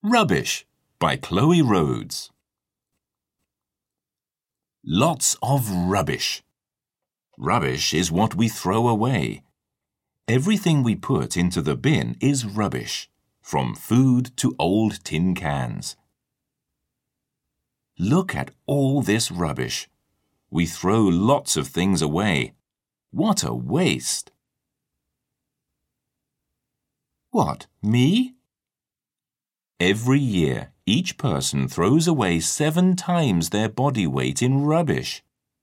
Rubbish by Chloe Rhodes. Lots of rubbish. Rubbish is what we throw away. Everything we put into the bin is rubbish, from food to old tin cans. Look at all this rubbish. We throw lots of things away. What a waste! What, me? Every year, each person throws away 7 times their body weight in rubbish.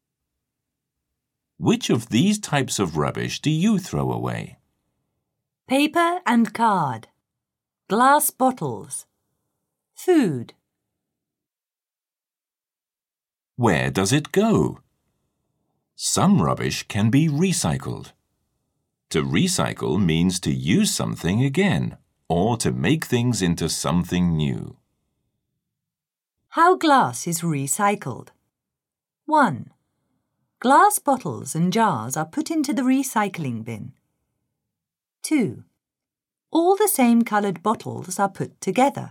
Which of these types of rubbish do you throw away? Paper and card, glass bottles, food. Where does it go? Some rubbish can be recycled. To recycle means to use something again, or to make things into something new. How glass is recycled. 1. Glass bottles and jars are put into the recycling bin. 2. All the same coloured bottles are put together.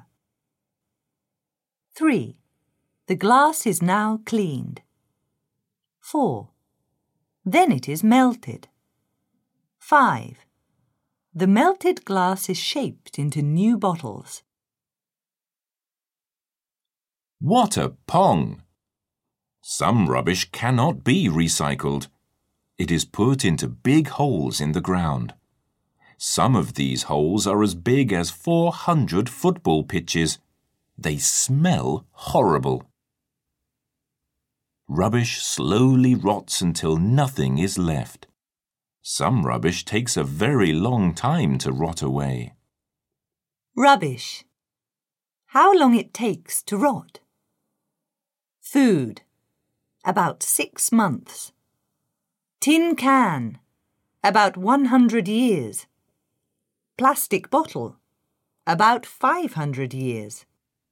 3. The glass is now cleaned. 4. Then it is melted. 5. The melted glass is shaped into new bottles. What a pong! Some rubbish cannot be recycled. It is put into big holes in the ground. Some of these holes are as big as 400 football pitches. They smell horrible. Rubbish slowly rots until nothing is left. Some rubbish takes a very long time to rot away. Rubbish. How long it takes to rot. Food. About 6 months. Tin can. About 100 years. Plastic bottle. About 500 years.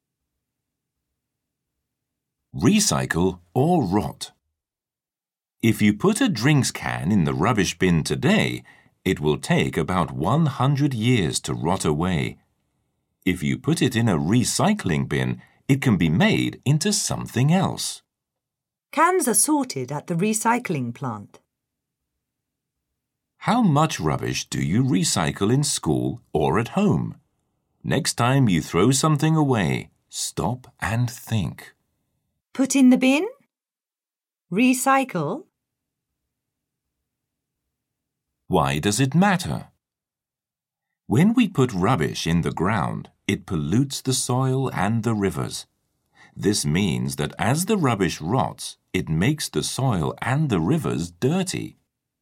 Recycle or rot. If you put a drinks can in the rubbish bin today, it will take about 100 years to rot away. If you put it in a recycling bin, it can be made into something else. Cans are sorted at the recycling plant. How much rubbish do you recycle in school or at home? Next time you throw something away, stop and think. Put in the bin? Recycle? Why does it matter? When we put rubbish in the ground, it pollutes the soil and the rivers. This means that as the rubbish rots, it makes the soil and the rivers dirty.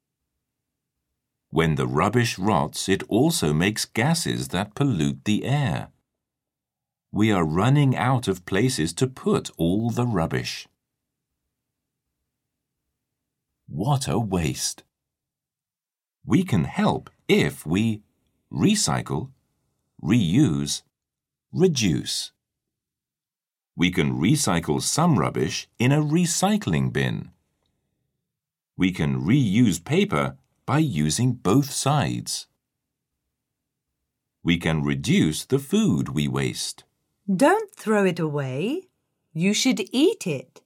When the rubbish rots, it also makes gases that pollute the air. We are running out of places to put all the rubbish. What a waste! We can help if we recycle, reuse, reduce. We can recycle some rubbish in a recycling bin. We can reuse paper by using both sides. We can reduce the food we waste. Don't throw it away. You should eat it.